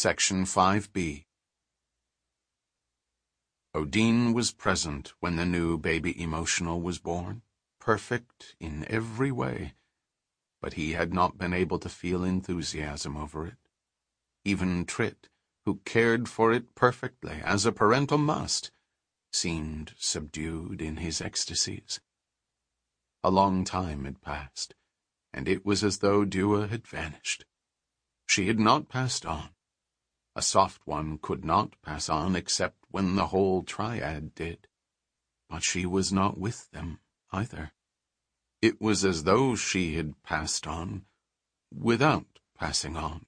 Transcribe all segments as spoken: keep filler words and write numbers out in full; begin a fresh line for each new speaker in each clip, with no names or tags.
Section five B. Odin was present when the new baby Emotional was born, perfect in every way, but he had not been able to feel enthusiasm over it. Even Trit, who cared for it perfectly, as a parental must, seemed subdued in his ecstasies. A long time had passed, and it was as though Dua had vanished. She had not passed on. A soft one could not pass on except when the whole triad did. But she was not with them either. It was as though she had passed on without passing on.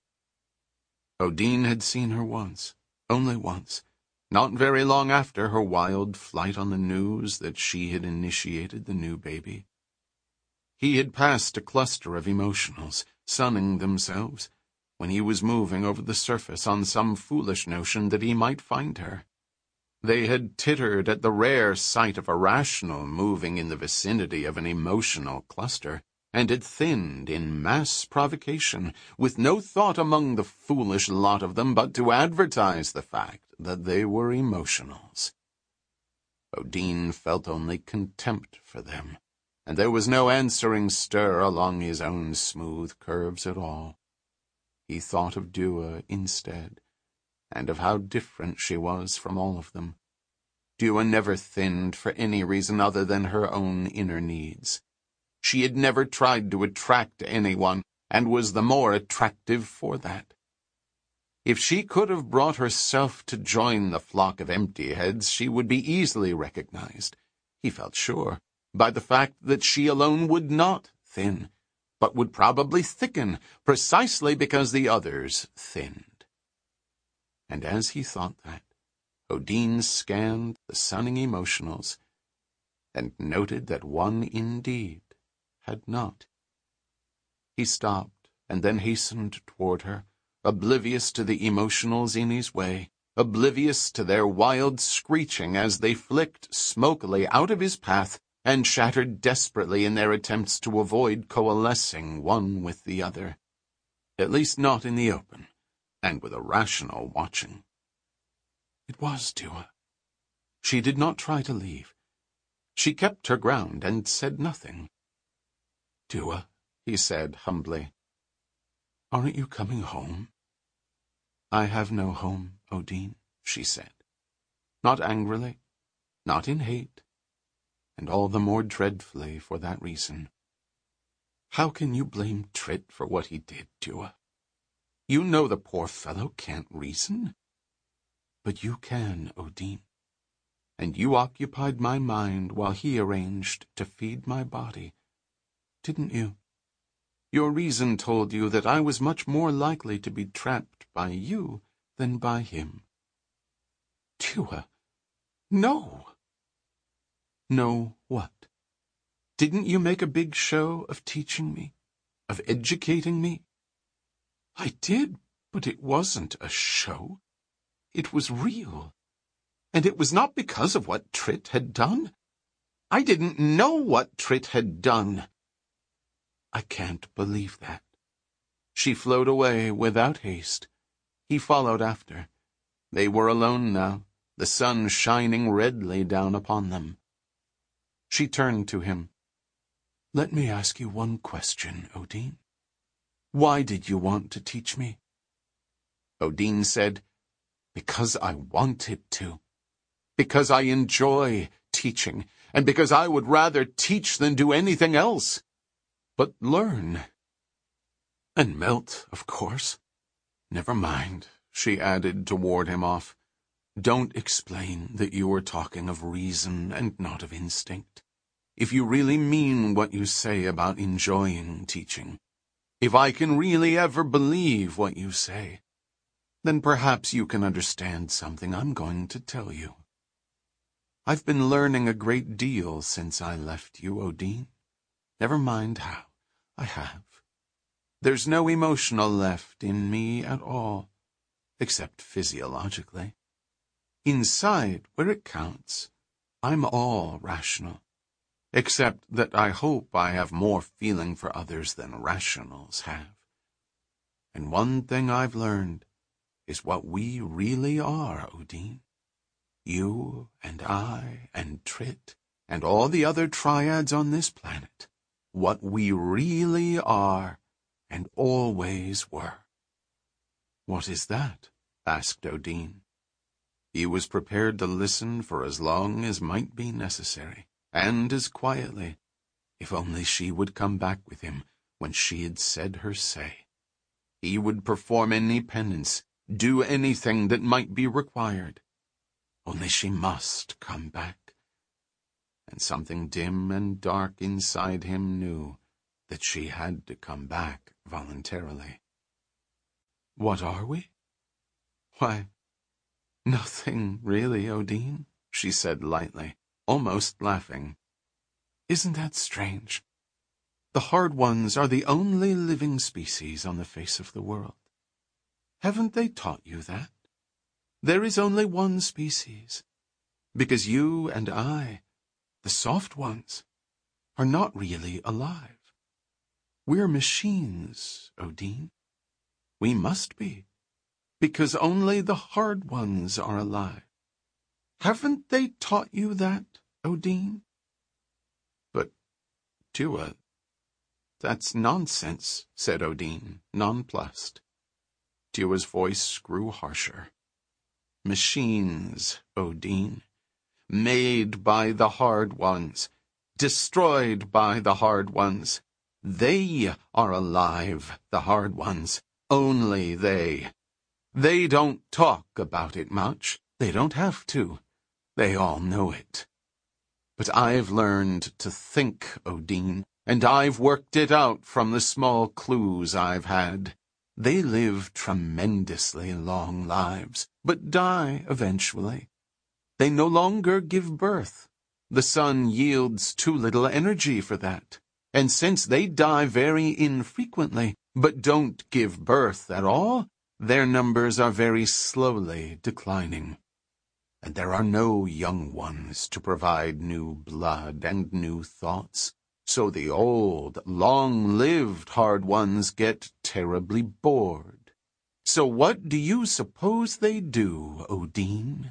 Odin had seen her once, only once, not very long after her wild flight on the news that she had initiated the new baby. He had passed a cluster of Emotionals, sunning themselves, when he was moving over the surface on some foolish notion that he might find her. They had tittered at the rare sight of a rational moving in the vicinity of an emotional cluster, and had thinned in mass provocation, with no thought among the foolish lot of them but to advertise the fact that they were Emotionals. Odin felt only contempt for them, and there was no answering stir along his own smooth curves at all. He thought of Dua instead, and of how different she was from all of them. Dua never thinned for any reason other than her own inner needs. She had never tried to attract anyone, and was the more attractive for that. If she could have brought herself to join the flock of empty heads, she would be easily recognized, he felt sure, by the fact that she alone would not thin, but would probably thicken, precisely because the others thinned. And as he thought that, Odin scanned the sunning Emotionals, and noted that one indeed had not. He stopped, and then hastened toward her, oblivious to the Emotionals in his way, oblivious to their wild screeching as they flicked smokily out of his path, and shattered desperately in their attempts to avoid coalescing one with the other, at least not in the open, and with a rational watching. It was Dua. She did not try to leave. She kept her ground and said nothing. "Dua," he said humbly, "aren't you coming home?" "I have no home, Odin," she said, not angrily, not in hate, and all the more dreadfully for that reason. "How can you blame Trit for what he did, Dua? You know the poor fellow can't reason." "But you can, Odin. And you occupied my mind while he arranged to feed my body, didn't you? Your reason told you that I was much more likely to be trapped by you than by him." "Dua, no." "No, what? Didn't you make a big show of teaching me, of educating me?" "I did, but it wasn't a show. It was real. And it was not because of what Trit had done. I didn't know what Trit had done." "I can't believe that." She flowed away without haste. He followed after. They were alone now, the sun shining redly down upon them. She turned to him. "Let me ask you one question, Odin. Why did you want to teach me?" Odin said, "Because I wanted to. Because I enjoy teaching, and because I would rather teach than do anything else. But learn. And melt, of course. Never mind," she added to ward him off. "Don't explain that you were talking of reason and not of instinct. If you really mean what you say about enjoying teaching, if I can really ever believe what you say, then perhaps you can understand something I'm going to tell you. I've been learning a great deal since I left you, Odin. Never mind how, I have. There's no Emotional left in me at all, except physiologically. Inside, where it counts, I'm all rational, except that I hope I have more feeling for others than rationals have. And one thing I've learned, is what we really are, Odin. You and I and Trit and all the other triads on this planet. What we really are and always were. What is that? Asked Odin. He was prepared to listen for as long as might be necessary, and as quietly, if only she would come back with him when she had said her say. He would perform any penance, do anything that might be required. Only she must come back. And something dim and dark inside him knew that she had to come back voluntarily. What are we? Why, nothing really, Odin, she said lightly, almost laughing. Isn't that strange? The Hard Ones are the only living species on the face of the world. Haven't they taught you that? There is only one species, because you and I, the Soft Ones, are not really alive. We're machines, Odin. We must be, because only the Hard Ones are alive. Haven't they taught you that, Odin? But, Tua, that's nonsense, said Odin, nonplussed. Tua's voice grew harsher. Machines, Odin, made by the Hard Ones, destroyed by the Hard Ones. They are alive, the Hard Ones, only they. They don't talk about it much. They don't have to. They all know it. But I've learned to think, Odin, and I've worked it out from the small clues I've had. They live tremendously long lives, but die eventually. They no longer give birth. The sun yields too little energy for that. And since they die very infrequently, but don't give birth at all, their numbers are very slowly declining. And there are no young ones to provide new blood and new thoughts. So the old, long-lived Hard Ones get terribly bored. So what do you suppose they do, Odin?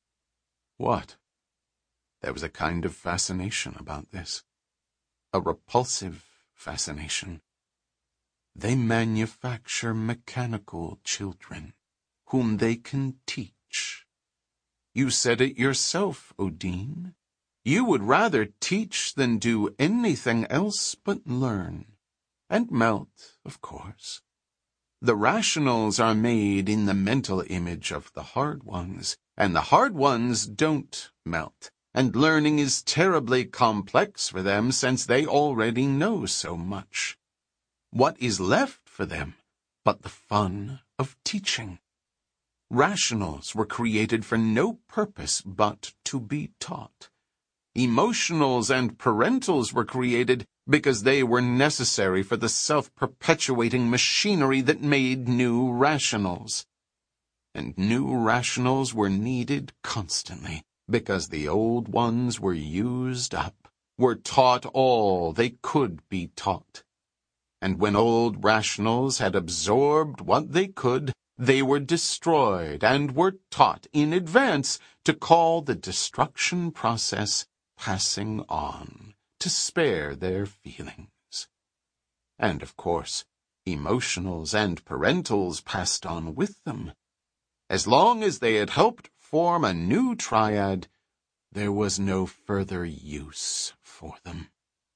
What? There was a kind of fascination about this. A repulsive fascination. They manufacture mechanical children, whom they can teach. You said it yourself, Odin. You would rather teach than do anything else but learn. And melt, of course. The rationals are made in the mental image of the Hard Ones, and the Hard Ones don't melt. And learning is terribly complex for them since they already know so much. What is left for them but the fun of teaching? Rationals were created for no purpose but to be taught. Emotionals and parentals were created because they were necessary for the self-perpetuating machinery that made new rationals. And new rationals were needed constantly because the old ones were used up, were taught all they could be taught. And when old rationals had absorbed what they could, they were destroyed and were taught in advance to call the destruction process passing on, to spare their feelings. And, of course, emotionals and parentals passed on with them. As long as they had helped form a new triad, there was no further use for them.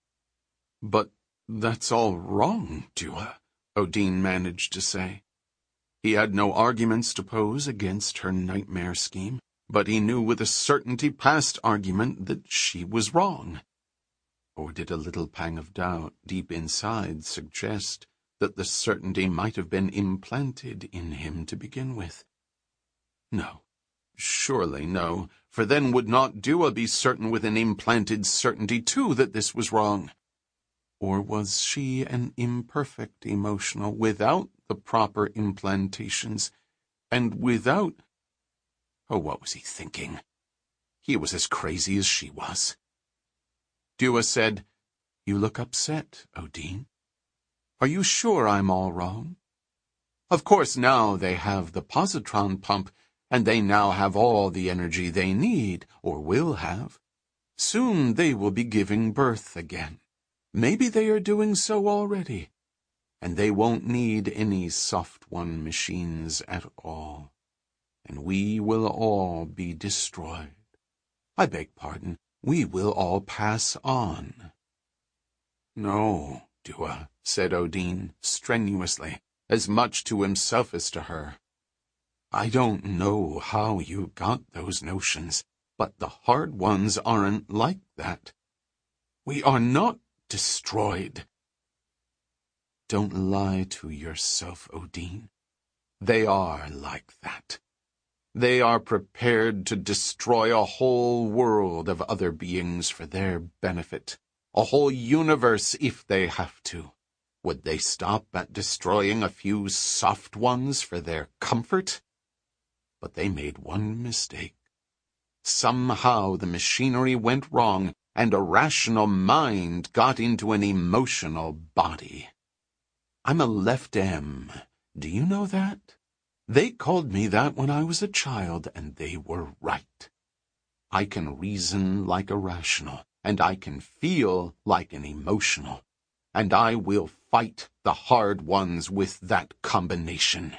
But that's all wrong, Tua, Odin managed to say. He had no arguments to pose against her nightmare scheme, but he knew with a certainty past argument that she was wrong. Or did a little pang of doubt deep inside suggest that the certainty might have been implanted in him to begin with? No, surely no, for then would not Dua be certain with an implanted certainty too that this was wrong? Or was she an imperfect emotional without the proper implantations, and without... Oh, what was he thinking? He was as crazy as she was. Dua said, "You look upset, Odin. Are you sure I'm all wrong?" Of course, now they have the positron pump, and they now have all the energy they need, or will have. Soon they will be giving birth again. Maybe they are doing so already. And they won't need any soft one machines at all. And we will all be destroyed. I beg pardon, we will all pass on. No, Dua, said Odin strenuously, as much to himself as to her. I don't know how you got those notions, but the hard ones aren't like that. We are not destroyed. Don't lie to yourself, Odin. They are like that. They are prepared to destroy a whole world of other beings for their benefit, a whole universe if they have to. Would they stop at destroying a few soft ones for their comfort? But they made one mistake. Somehow the machinery went wrong, and a rational mind got into an emotional body. I'm a left M. Do you know that? They called me that when I was a child, and they were right. I can reason like a rational, and I can feel like an emotional, and I will fight the hard ones with that combination.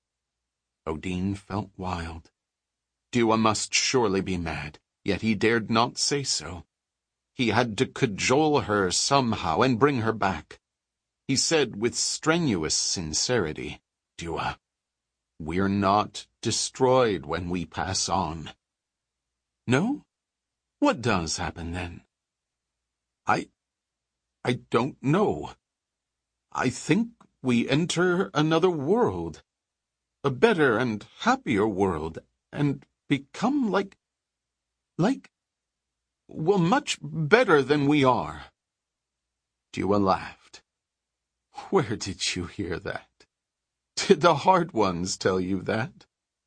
Odin felt wild. Dua must surely be mad, yet he dared not say so. He had to cajole her somehow and bring her back. He said with strenuous sincerity, Dua, we're not destroyed when we pass on. No? What does happen then? I... I don't know. I think we enter another world. A better and happier world, and become like... like... well, much better than we are. Dua laughed. Where did you hear that? Did the hard ones tell you that?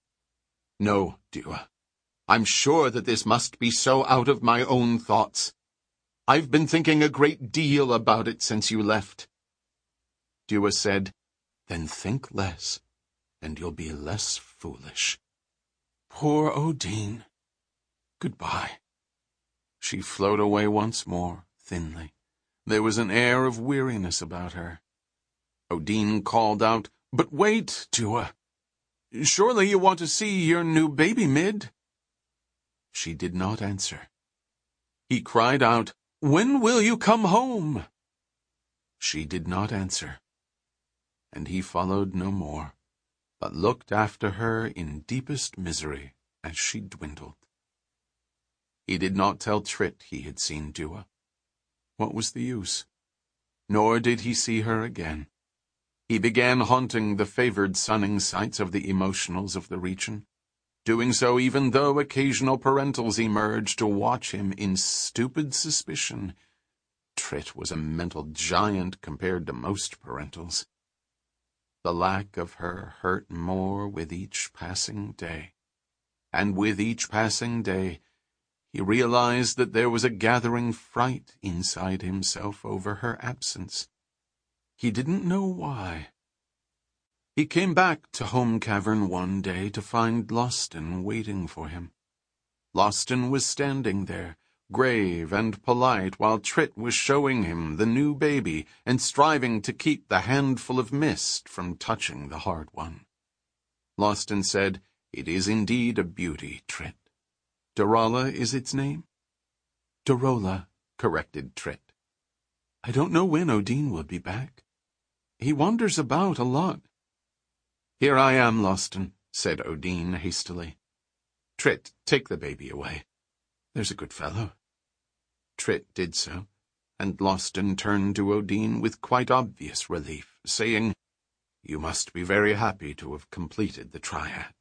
No, Dua. I'm sure that this must be so out of my own thoughts. I've been thinking a great deal about it since you left. Dua said, Then think less, and you'll be less foolish. Poor Odin. Goodbye. She flowed away once more, thinly. There was an air of weariness about her. Odin called out, But wait, Dua. Surely you want to see your new baby, Mid? She did not answer. He cried out, When will you come home? She did not answer. And he followed no more, but looked after her in deepest misery as she dwindled. He did not tell Trit he had seen Dua. What was the use? Nor did he see her again. He began haunting the favored sunning sites of the emotionals of the region, doing so even though occasional parentals emerged to watch him in stupid suspicion. Trit was a mental giant compared to most parentals. The lack of her hurt more with each passing day, and with each passing day he realized that there was a gathering fright inside himself over her absence. He didn't know why. He came back to Home Cavern one day to find Loston waiting for him. Loston was standing there, grave and polite, while Trit was showing him the new baby and striving to keep the handful of mist from touching the hard one. Loston said, It is indeed a beauty, Trit. Dorala is its name? Dorola, corrected Trit. I don't know when Odin will be back. He wanders about a lot. Here I am, Loston, said Odin hastily. Trit, take the baby away. There's a good fellow. Trit did so, and Loston turned to Odin with quite obvious relief, saying, You must be very happy to have completed the triad.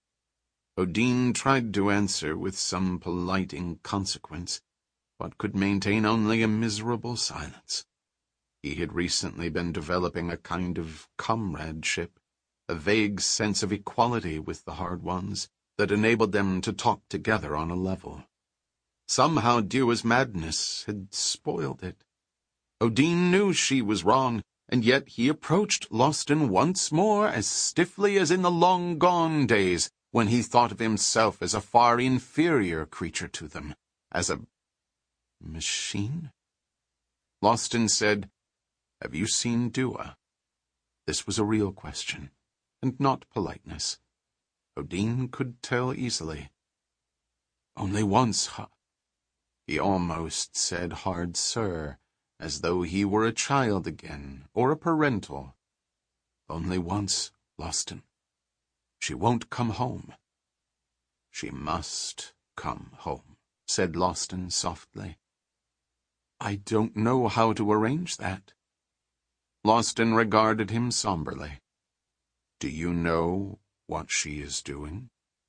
Odin tried to answer with some polite inconsequence, but could maintain only a miserable silence. He had recently been developing a kind of comradeship, a vague sense of equality with the hard ones that enabled them to talk together on a level. Somehow Dua's madness had spoiled it. Odin knew she was wrong, and yet he approached Loston once more as stiffly as in the long-gone days when he thought of himself as a far inferior creature to them, as a machine. Loston said, "Have you seen Dua?" This was a real question, and not politeness. Odin could tell easily. "Only once, huh?" He almost said hard sir, as though he were a child again, or a parental. "Only once, Loston. She won't come home." "She must come home," said Loston softly. "I don't know how to arrange that." Loston regarded him somberly. "Do you know what she is doing?"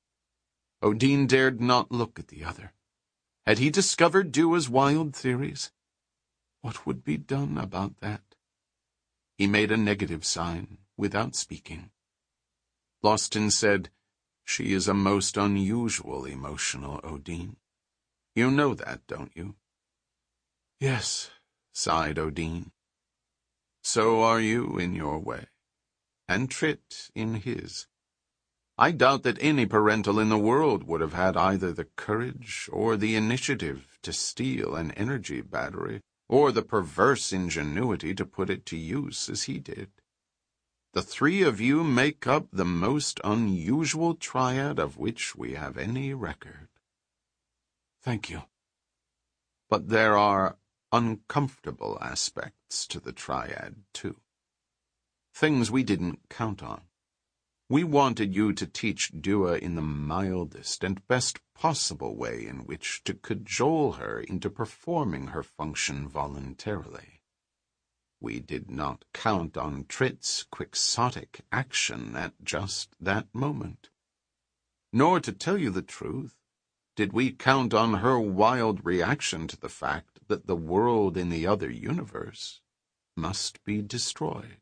Odin dared not look at the other. Had he discovered Dua's wild theories? What would be done about that? He made a negative sign, without speaking. Loston said, "She is a most unusual emotional, Odin. You know that, don't you?" "Yes," sighed Odin. "So are you in your way, and Trit in his. I doubt that any parental in the world would have had either the courage or the initiative to steal an energy battery, or the perverse ingenuity to put it to use as he did. The three of you make up the most unusual triad of which we have any record." "Thank you." "But there are uncomfortable aspects to the triad, too. Things we didn't count on. We wanted you to teach Dua in the mildest and best possible way in which to cajole her into performing her function voluntarily. We did not count on Trit's quixotic action at just that moment. Nor, to tell you the truth, did we count on her wild reaction to the fact that the world in the other universe must be destroyed."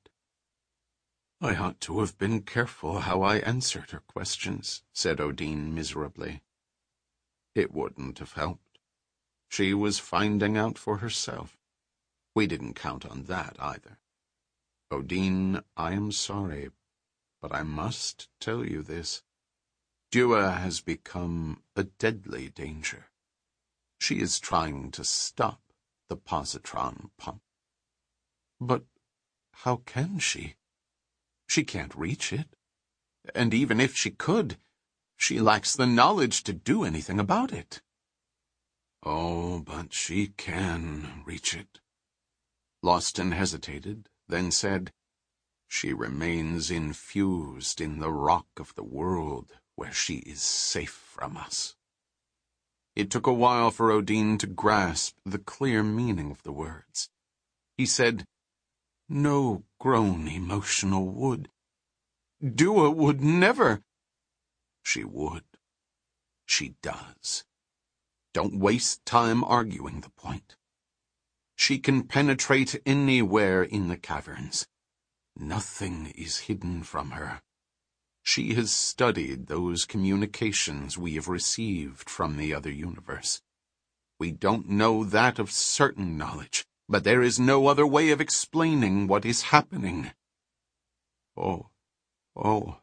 "I ought to have been careful how I answered her questions," said Odin miserably. "It wouldn't have helped. She was finding out for herself. We didn't count on that either. Odin, I am sorry, but I must tell you this. Dua has become a deadly danger. She is trying to stop the positron pump." "But how can she? She can't reach it. And even if she could, she lacks the knowledge to do anything about it." "Oh, but she can reach it." Loston hesitated, then said, "She remains infused in the rock of the world, where she is safe from us." It took a while for Odin to grasp the clear meaning of the words. He said, "No grown emotional would. Dua would never." "She would. She does. Don't waste time arguing the point. She can penetrate anywhere in the caverns. Nothing is hidden from her. She has studied those communications we have received from the other universe. We don't know that of certain knowledge, but there is no other way of explaining what is happening." "Oh, oh,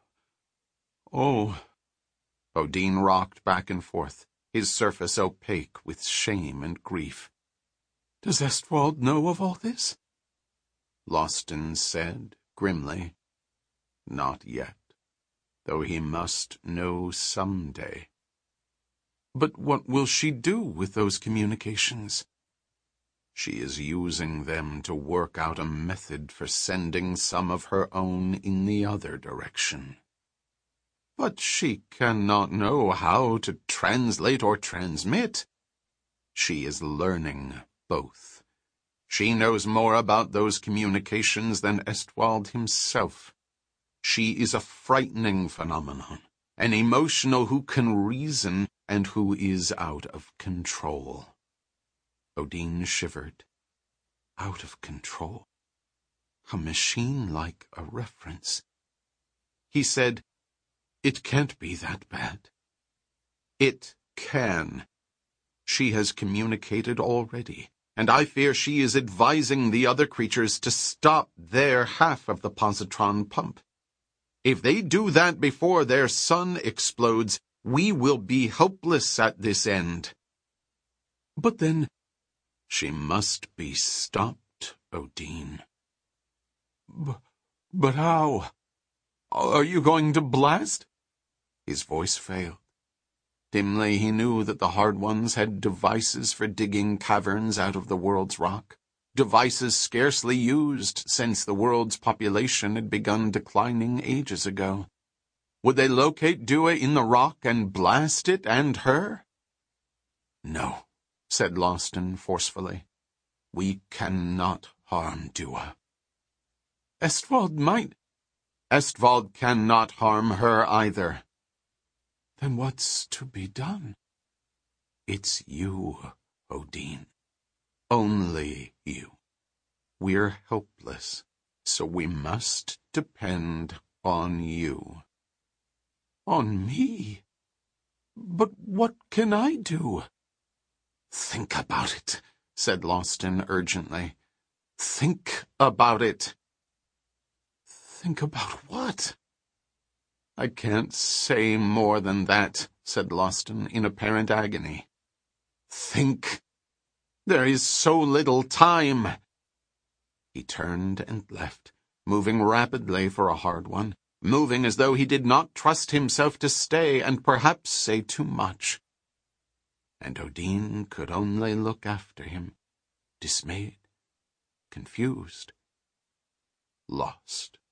oh." Odin rocked back and forth, his surface opaque with shame and grief. "Does Estwald know of all this?" Loston said grimly, "Not yet, though he must know some day." "But what will she do with those communications?" "She is using them to work out a method for sending some of her own in the other direction." "But she cannot know how to translate or transmit." "She is learning both. She knows more about those communications than Estwald himself. She is a frightening phenomenon, an emotional who can reason and who is out of control." Odin shivered. Out of control. A machine-like a reference. He said, "It can't be that bad." "It can. She has communicated already, and I fear she is advising the other creatures to stop their half of the positron pump. If they do that before their sun explodes, we will be helpless at this end. But then, she must be stopped, Odin. B- but how? Are you going to blast? His voice failed. Dimly he knew that the Hard Ones had devices for digging caverns out of the world's rock, devices scarcely used since the world's population had begun declining ages ago. Would they locate Dua in the rock and blast it and her? No, said Losten forcefully. We cannot harm Dua. Estvald might. Estvald cannot harm her either. Then what's to be done? It's you, Odin. Only you. We're helpless, so we must depend on you. On me? But what can I do? Think about it, said Losten urgently. Think about it. Think about what? I can't say more than that, said Losten in apparent agony. Think. There is so little time. He turned and left, moving rapidly for a Hard One, moving as though he did not trust himself to stay and perhaps say too much. And Odin could only look after him, dismayed, confused, lost.